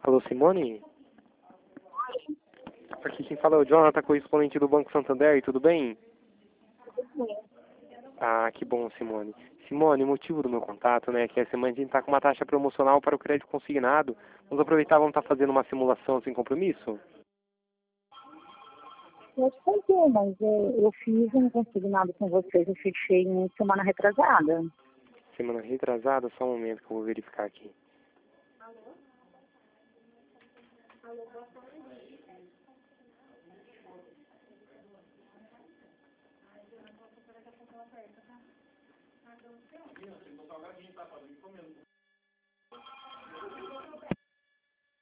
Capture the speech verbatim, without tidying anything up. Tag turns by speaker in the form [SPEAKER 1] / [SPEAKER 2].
[SPEAKER 1] Alô, Simone? Aqui quem fala é o Jonathan, correspondente do Banco Santander, tudo bem? Ah, que bom, Simone. Simone, o motivo do meu contato, né, é que essa semana a gente está com uma taxa promocional para o crédito consignado. Vamos aproveitar, vamos estar fazendo uma simulação sem compromisso?
[SPEAKER 2] Pode fazer, mas é, eu fiz um consignado com vocês, eu fechei em semana retrasada.
[SPEAKER 1] Semana retrasada, só um momento que eu vou verificar aqui.